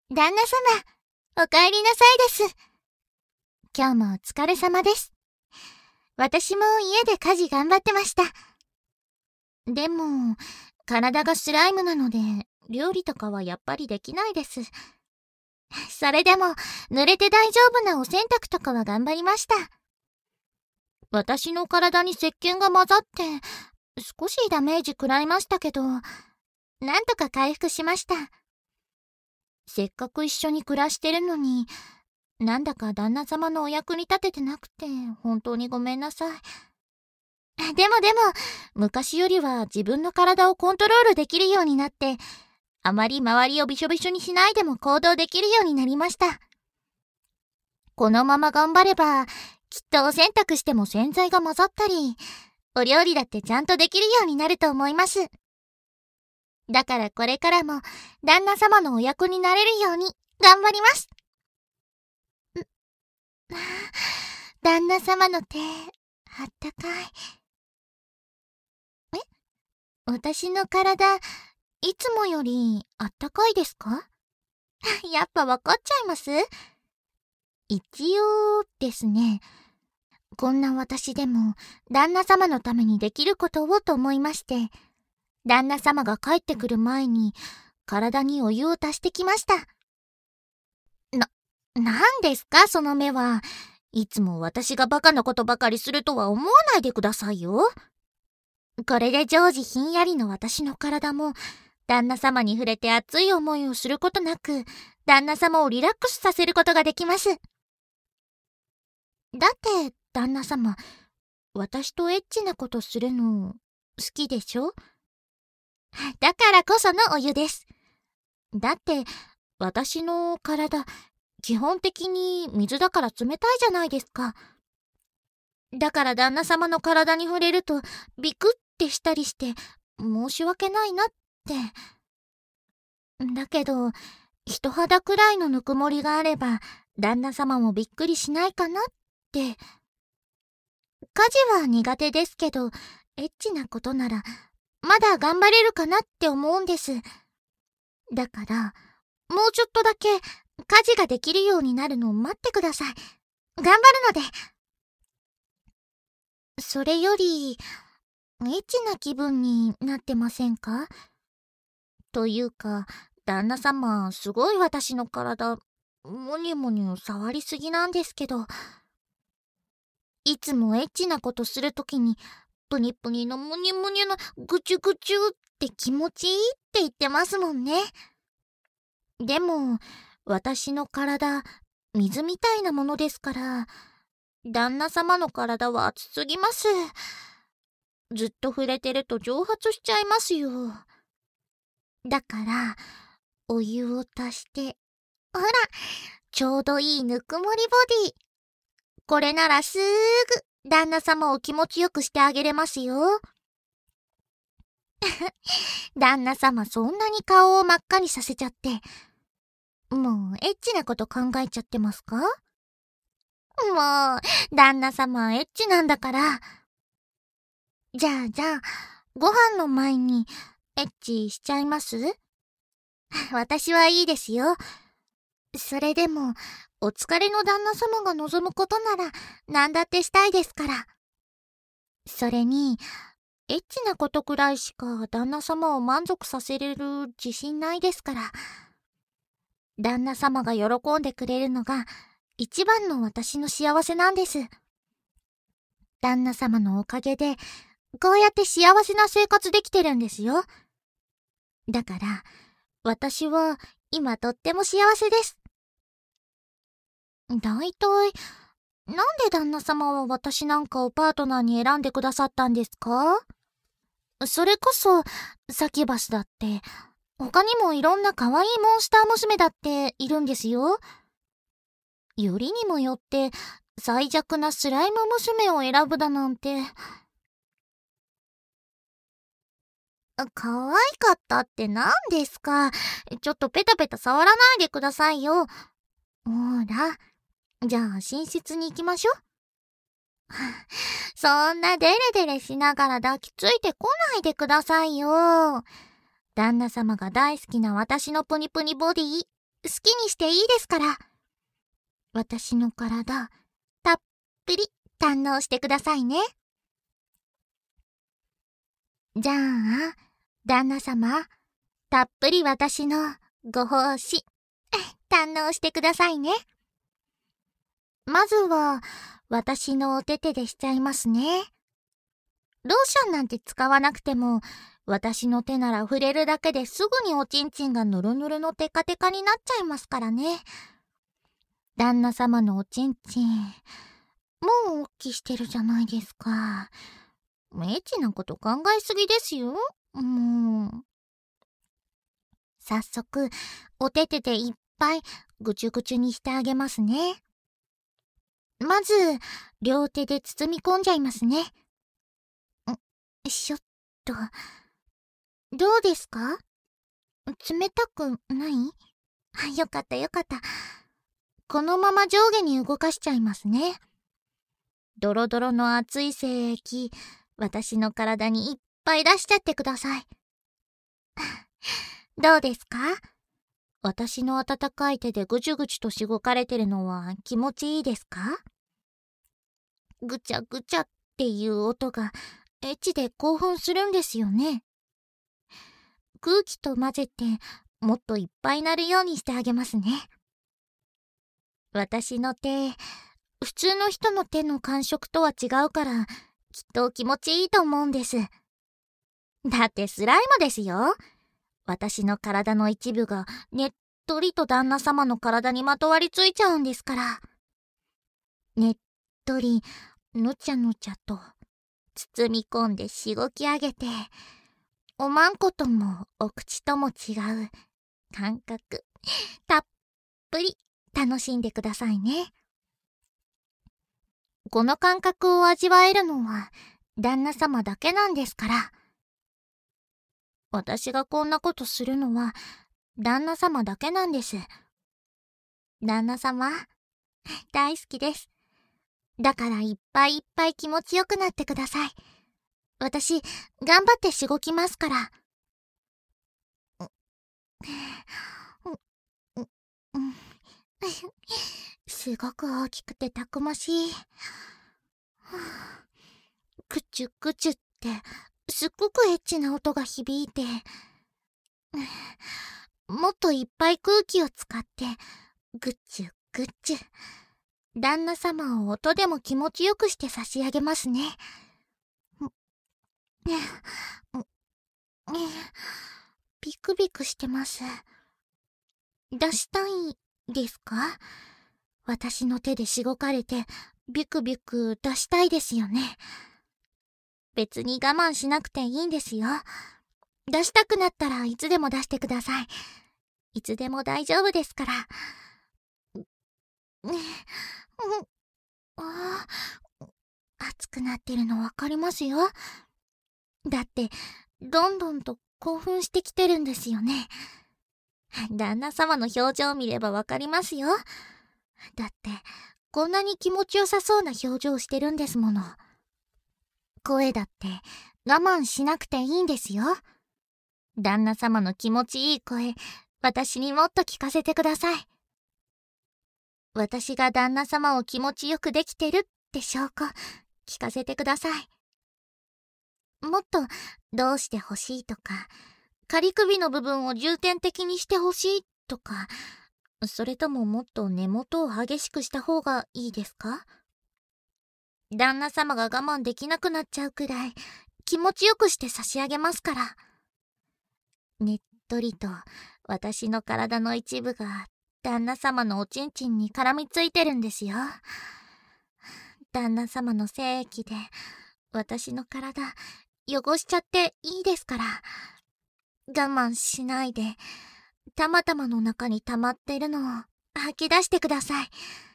旦那様、お帰りなさいです。今日もお疲れ様です。私も家で家事頑張ってました。でも、体がスライムなので、料理とかはやっぱりできないです。それでも、濡れて大丈夫なお洗濯とかは頑張りました。私の体に石鹸が混ざって、少しダメージ食らいましたけど、なんとか回復しました。せっかく一緒に暮らしてるのに、なんだか旦那様のお役に立ててなくて、本当にごめんなさい。でも、昔よりは自分の体をコントロールできるようになって、あまり周りをびしょびしょにしないでも行動できるようになりました。このまま頑張れば、きっとお洗濯しても洗剤が混ざったり、お料理だってちゃんとできるようになると思います。だからこれからも旦那様のお役になれるように頑張ります。旦那様の手、あったかい。私の体、いつもよりあったかいですか？やっぱわかっちゃいます？一応ですね、こんな私でも旦那様のためにできることをと思いまして、旦那様が帰ってくる前に体にお湯を足してきました。なんですかその目は。いつも私がバカなことばかりするとは思わないでくださいよ。これで常時ひんやりの私の体も旦那様に触れて熱い思いをすることなく、旦那様をリラックスさせることができます。だって旦那様、私とエッチなことするの好きでしょ？だからこそのお湯です。だって私の体、基本的に水だから冷たいじゃないですか。だから旦那様の体に触れるとビクってしたりして申し訳ないなって。だけど、人肌くらいのぬくもりがあれば旦那様もびっくりしないかなって。家事は苦手ですけど、エッチなことならまだ頑張れるかなって思うんです。だから、もうちょっとだけ家事ができるようになるのを待ってください。頑張るので。それより、エッチな気分になってませんか？というか、旦那様、すごい私の体、もにゅもにゅ触りすぎなんですけど、いつもエッチなことするときに、プニプニのむにゅむにゅのぐちゅぐちゅって気持ちいいって言ってますもんね。でも、私の体、水みたいなものですから、旦那様の体は熱すぎます。ずっと触れてると蒸発しちゃいますよ。だから、お湯を足して、ほら、ちょうどいいぬくもりボディ。これならすーぐ旦那様を気持ちよくしてあげれますよ。旦那様そんなに顔を真っ赤にさせちゃって、もうエッチなこと考えちゃってますか？もう、旦那様エッチなんだから。じゃあ、ご飯の前にエッチしちゃいます？私はいいですよ。それでも、お疲れの旦那様が望むことなら何だってしたいですから。それに、エッチなことくらいしか旦那様を満足させれる自信ないですから。旦那様が喜んでくれるのが一番の私の幸せなんです。旦那様のおかげで、こうやって幸せな生活できてるんですよ。だから、私は今とっても幸せです。だいたい、なんで旦那様は私なんかをパートナーに選んでくださったんですか？それこそ、サキュバスだって、他にもいろんな可愛いモンスター娘だっているんですよ。よりにもよって、最弱なスライム娘を選ぶだなんて。可愛かったって何ですか？ちょっとペタペタ触らないでくださいよ。ほら。じゃあ寝室に行きましょう。そんなデレデレしながら抱きついてこないでくださいよ。旦那様が大好きな私のプニプニボディ、 好きにしていいですから。私の体、たっぷり堪能してくださいね。じゃあ、旦那様、たっぷり私のご奉仕、堪能してくださいね。まずは、私のお手々でしちゃいますね。ローションなんて使わなくても、私の手なら触れるだけですぐにおちんちんがぬるぬるのテカテカになっちゃいますからね。旦那様のおちんちん、もうおっきしてるじゃないですか。エッチなこと考えすぎですよ。もう。早速、お手々でいっぱいぐちゅぐちゅにしてあげますね。まず、両手で包み込んじゃいますね。しょっと。どうですか？冷たくない？よかったよかった。このまま上下に動かしちゃいますね。ドロドロの熱い精液、私の体にいっぱい出しちゃってください。どうですか？私の温かい手でぐちゅぐちゅとしごかれてるのは気持ちいいですか？ぐちゃぐちゃっていう音がエッチで興奮するんですよね。空気と混ぜてもっといっぱいなるようにしてあげますね。私の手、普通の人の手の感触とは違うからきっと気持ちいいと思うんです。だってスライムですよ。私の体の一部がねっとりと旦那様の体にまとわりついちゃうんですから。ねっとり、ぬちゃぬちゃと包み込んでしごき上げて、おまんこともお口とも違う感覚、たっぷり楽しんでくださいね。この感覚を味わえるのは旦那様だけなんですから。私がこんなことするのは旦那様だけなんです。旦那様、大好きです。だからいっぱいいっぱい気持ちよくなってください。私、頑張ってしごきますから。すごく大きくてたくましい。くちゅくちゅってすっごくエッチな音が響いて、もっといっぱい空気を使ってぐちゅぐちゅ、旦那様を音でも気持ちよくして差し上げますね。ビクビクしてます。出したいですか？私の手でしごかれてビクビク出したいですよね。別に我慢しなくていいんですよ。出したくなったらいつでも出してください。いつでも大丈夫ですから。熱くなってるのわかりますよ。だってどんどんと興奮してきてるんですよね。旦那様の表情を見ればわかりますよ。だってこんなに気持ちよさそうな表情をしてるんですもの。声だって我慢しなくていいんですよ。旦那様の気持ちいい声、私にもっと聞かせてください。私が旦那様を気持ちよくできてるって証拠、聞かせてください。もっとどうしてほしいとか、仮首の部分を重点的にしてほしいとか、それとももっと根元を激しくした方がいいですか？旦那様が我慢できなくなっちゃうくらい気持ちよくして差し上げますから。ねっとりと私の体の一部が旦那様のおちんちんに絡みついてるんですよ。旦那様の精液で私の体汚しちゃっていいですから。我慢しないでたまたまの中に溜まってるのを吐き出してください。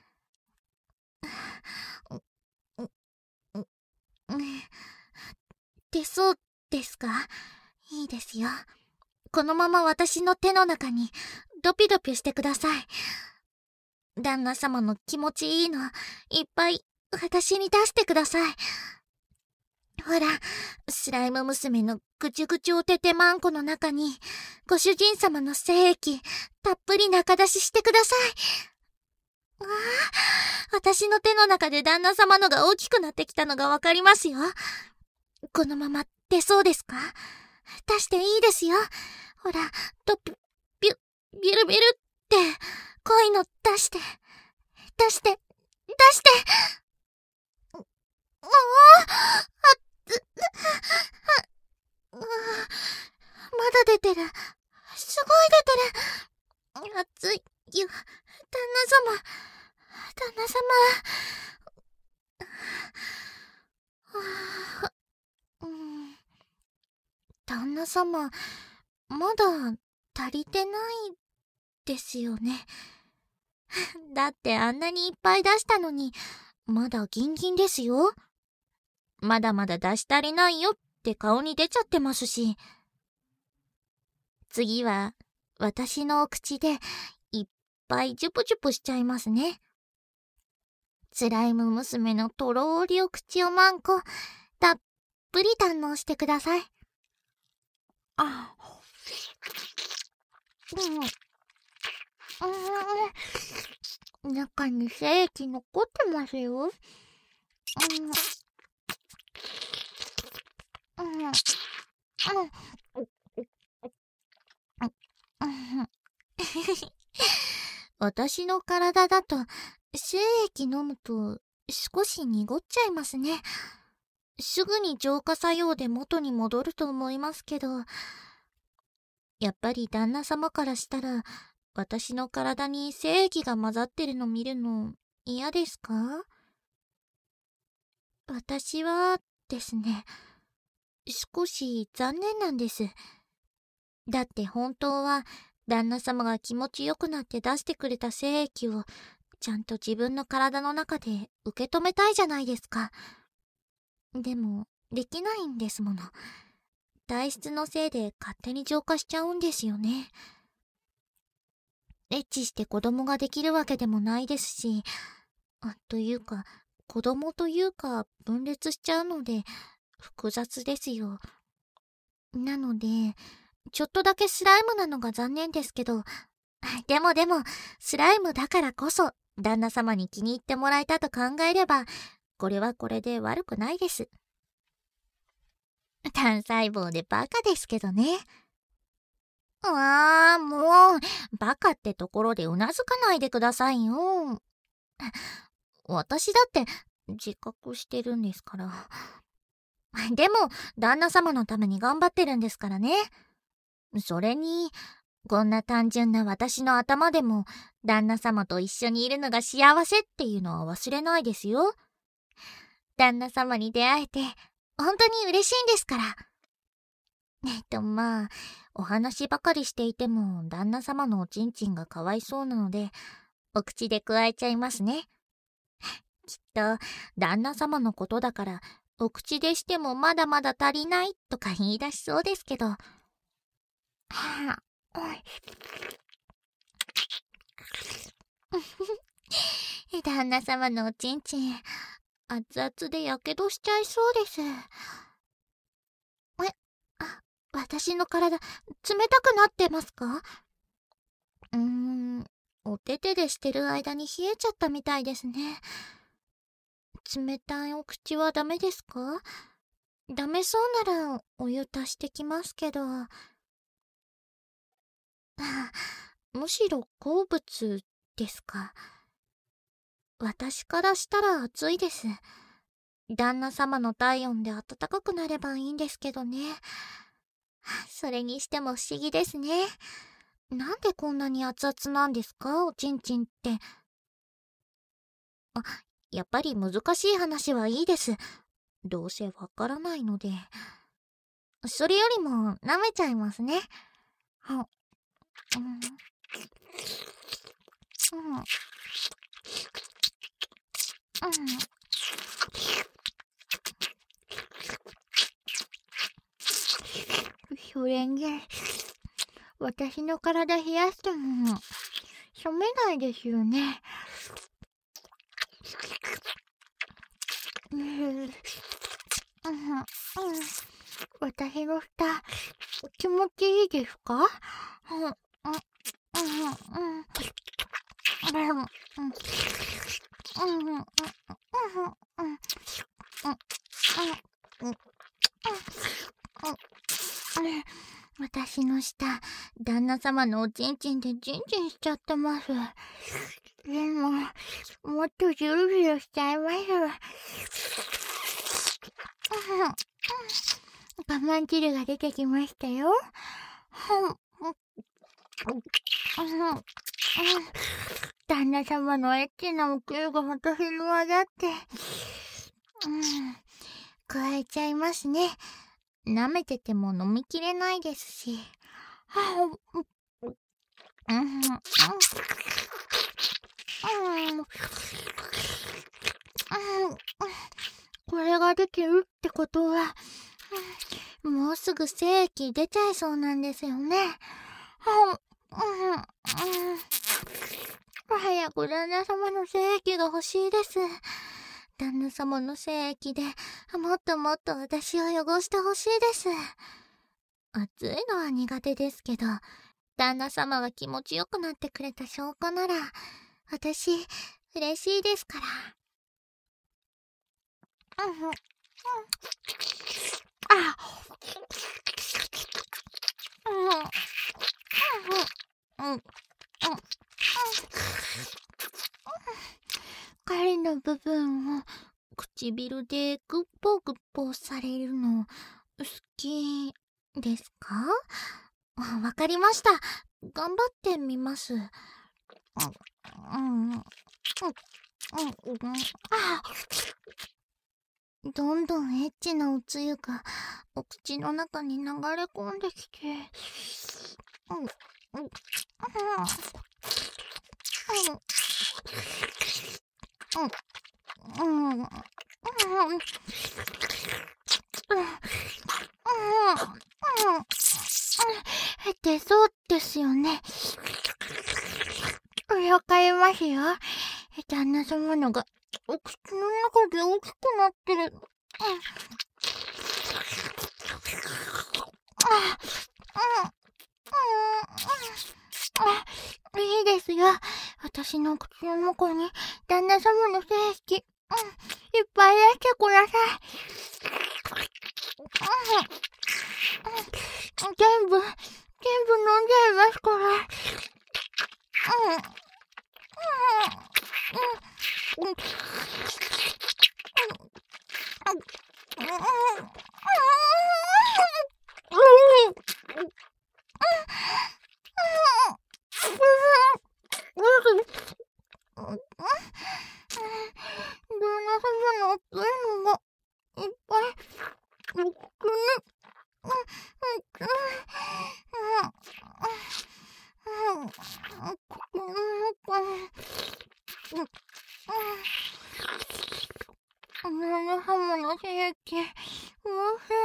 出そうですか？いいですよ。このまま私の手の中にドピドピしてください。旦那様の気持ちいいのいっぱい私に出してください。 ほら、スライム娘のぐちゅぐちゅおててまんこの中に、ご主人様の精液、たっぷり中出ししてください。私の手の中で旦那様のが大きくなってきたのがわかりますよ。このまま出そうですか？出していいですよ。ほら、ビュルビュルって、濃いの出して。おお、まだ出てる。すごい出てる。熱いよ、旦那様。旦那様、まだ足りてないですよね。だってあんなにいっぱい出したのに、まだギンギンですよ。まだまだ出し足りないよって顔に出ちゃってますし。次は、私のお口でいっぱいジュプジュプしちゃいますね。スライム娘のとろーりお口をまんこ、たっぷり堪能してください。中に精液残ってますよ。私の体だと精液飲むと少し濁っちゃいますね。すぐに浄化作用で元に戻ると思いますけど、やっぱり旦那様からしたら私の体に精液が混ざってるの見るの嫌ですか？私はですね、少し残念なんです。だって本当は旦那様が気持ちよくなって出してくれた精液をちゃんと自分の体の中で受け止めたいじゃないですか。でもできないんですもの。体質のせいで勝手に浄化しちゃうんですよね。エッチして子供ができるわけでもないですし、というか子供というか分裂しちゃうので複雑ですよ。なのでちょっとだけスライムなのが残念ですけど、でもスライムだからこそ旦那様に気に入ってもらえたと考えれば、これはこれで悪くないです。単細胞でバカですけどね。もうバカってところでうなずかないでくださいよ。私だって自覚してるんですから。でも旦那様のために頑張ってるんですからね。それにこんな単純な私の頭でも旦那様と一緒にいるのが幸せっていうのは忘れないですよ。旦那様に出会えて本当に嬉しいんですから。お話ばかりしていても旦那様のおちんちんがかわいそうなので、お口で加えちゃいますね。きっと旦那様のことだからお口でしてもまだまだ足りないとか言い出しそうですけど。旦那様のおちんちん、熱々でやけどしちゃいそうです。私の体、冷たくなってますか？お手手でしてる間に冷えちゃったみたいですね。冷たいお口はダメですか？ダメそうならお湯足してきますけど。むしろ好物ですか？私からしたら暑いです。旦那様の体温で暖かくなればいいんですけどね。それにしても不思議ですね。なんでこんなに熱々なんですか、おちんちんって。やっぱり難しい話はいいです。どうせわからないので。それよりも舐めちゃいますね。それに、私の体冷やしても冷めないですよね。 私の舌、気持ちいいですか？私の舌、旦那様のおちんちんでジンジンしちゃってます。でも、もっとジュルジュルしちゃいます。我慢汁が出てきましたよ。旦那様のエッチなおくゆが私に混ざって、加えちゃいますね。舐めてても飲みきれないですし。これができるってことは、もうすぐ精液出ちゃいそうなんですよね。早く旦那様の精液が欲しいです。旦那様の精液でもっともっと私を汚して欲しいです。熱いのは苦手ですけど、旦那様が気持ちよくなってくれた証拠なら、私、嬉しいですから。彼の部分を唇でグッポグッポされるの好きですか？わかりました。頑張ってみます。どんどんエッチなおつゆがお口の中に流れ込んできて、出そうですよね。了解ますよ。旦那様のがお口の中で大きくなってる。いいですよ。私の口の中に旦那様の精液、いっぱい出してください。全部飲んじゃいますから。旦那様の熱いのがいっぱいお口に口の中に旦那様の精液おいし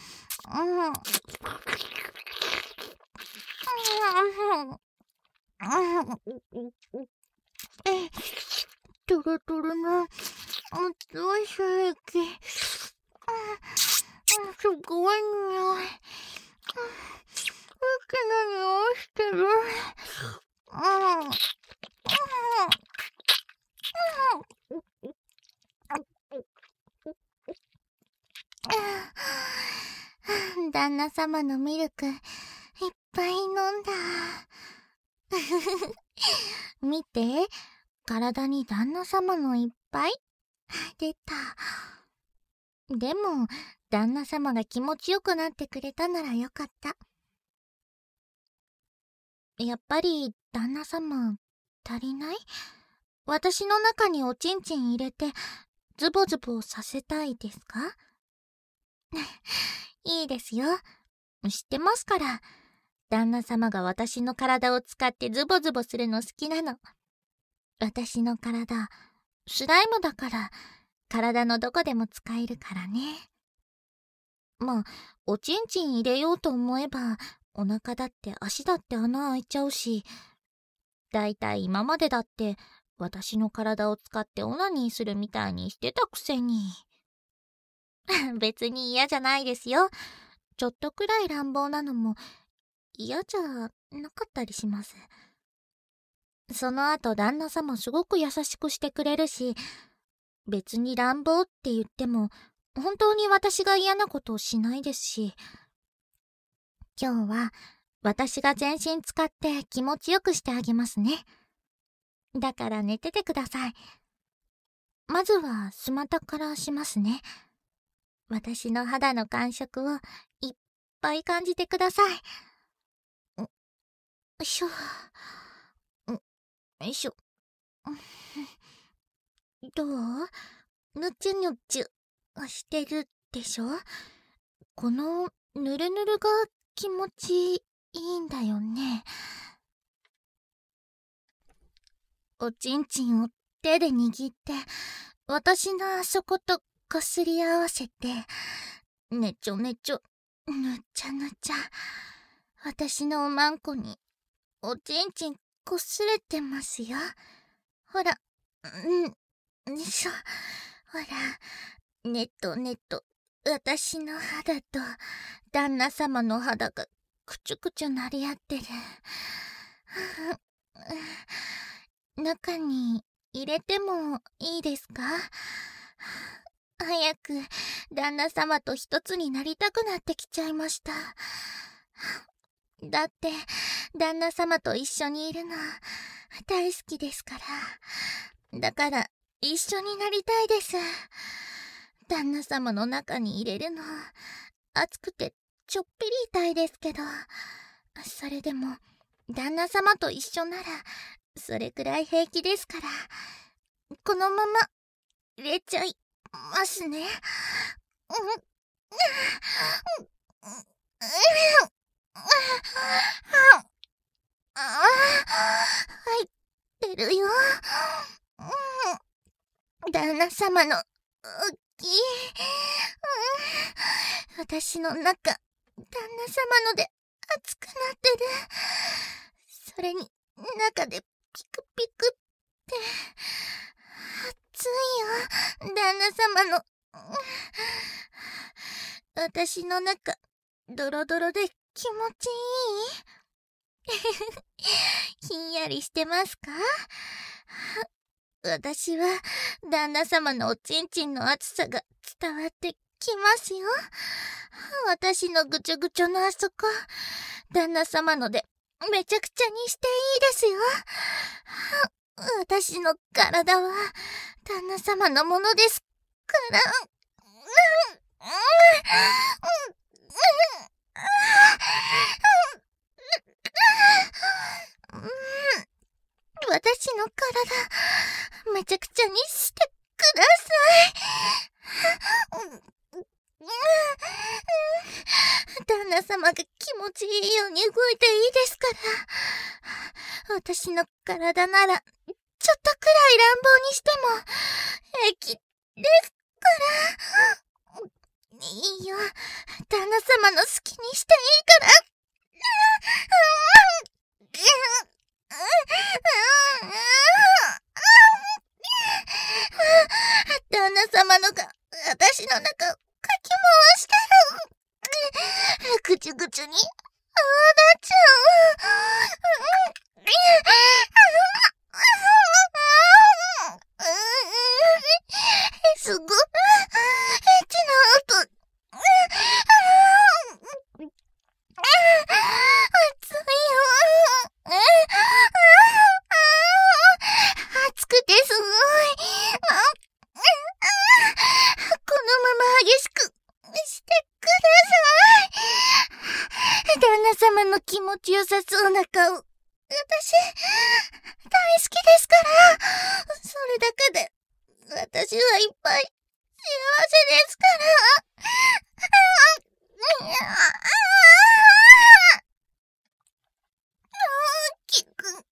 い。トロトロの熱い精液、すごい匂い。大きな匂いしてる。旦那様のミルクいっぱい飲んだ。見て、体に旦那様のいっぱい出た。でも旦那様が気持ちよくなってくれたならよかった。やっぱり旦那様足りない？私の中におちんちん入れてズボズボさせたいですか？いいですよ。知ってますから。旦那様が私の体を使ってズボズボするの好きなの。私の体、スライムだから、体のどこでも使えるからね。まあ、おちんちん入れようと思えば、お腹だって足だって穴開いちゃうし、だいたい今までだって、私の体を使ってオナニーするみたいにしてたくせに。 別に嫌じゃないですよ。ちょっとくらい乱暴なのも嫌じゃなかったりします。その後旦那様すごく優しくしてくれるし、別に乱暴って言っても本当に私が嫌なことをしないですし、今日は私が全身使って気持ちよくしてあげますね。だから寝ててください。まずはスマタからしますね。私の肌の感触をいっぱい感じてください。よいしょ。よいしょ。どう？ぬちゅぬちゅしてるでしょ？このぬるぬるが気持ちいいんだよね。おちんちんを手で握って私のあそことこすり合わせて、ねちょねちょ、ぬちゃぬちゃ、私のおまんこにおちんちんこすれてますよ。ほら、よいしょ。ほら、ねとねと、私の肌と旦那様の肌がくちゅくちゅなり合ってる。中に入れてもいいですか？早く旦那様と一つになりたくなってきちゃいました。だって旦那様と一緒にいるの大好きですから。だから一緒になりたいです。旦那様の中に入れるの熱くてちょっぴり痛いですけど、それでも旦那様と一緒ならそれくらい平気ですから、このまま入れちゃいますね。入ってるよ。旦那様の私の中、旦那様ので熱くなってる。それに中でピクピクって熱いよ、旦那様の。私の中ドロドロで気持ちいい？ひんやりしてますか？私は旦那様のおちんちんの熱さが伝わってきますよ。私のぐちょぐちょのあそこ、旦那様のでめちゃくちゃにしていいですよ。私の体は旦那様のものですから。私の体めちゃくちゃにしてください。旦那様が気持ちいいように動いていいですから。私の体ならちょっとくらい乱暴にしても平気ですから。いいよ、旦那様の好きにしていいから。旦那様のが私の中をかき回してる。ぐちゅぐちゅにああなっちゃう。すごいエッチな音。熱いよ。熱くてすごい。このまま激しくしてください。旦那様の気持ちよさそうな顔、私大好きですから。それだけで私はいっぱい幸せですから。大きくも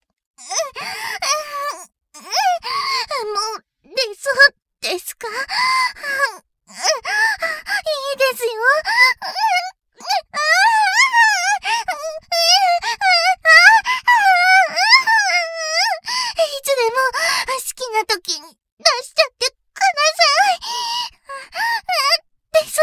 う出そうですか？いいですよ。いつでも好きな時に出しちゃってください。です。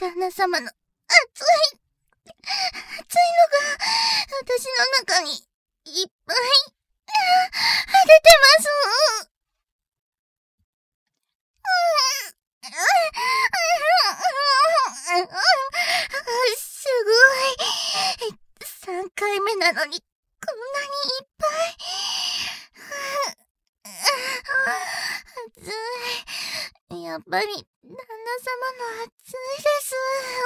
旦那様の熱いのが私の中にいっぱい出てます。すごい。3回目なのにこんなにいっぱい。熱い。やっぱり旦那様の熱いです。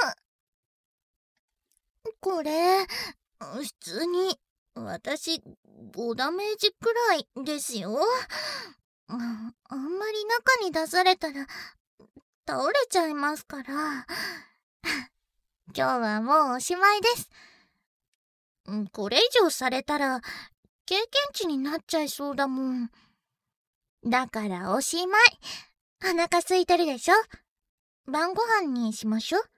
これ普通に私5ダメージくらいですよ。あんまり中に出されたら倒れちゃいますから。今日はもうおしまいです。これ以上されたら経験値になっちゃいそうだもん。だからおしまい。お腹空いてるでしょ？晩ご飯にしましょう。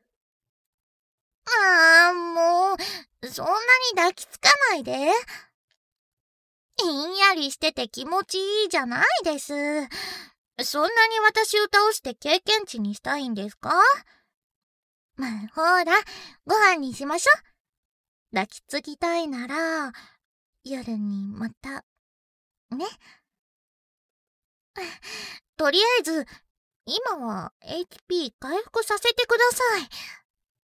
もうそんなに抱きつかないで。ひんやりしてて気持ちいいじゃないです。そんなに私を倒して経験値にしたいんですか？ほら、ご飯にしましょう。抱きつきたいなら、夜にまた、ね。とりあえず、今は HP 回復させてください。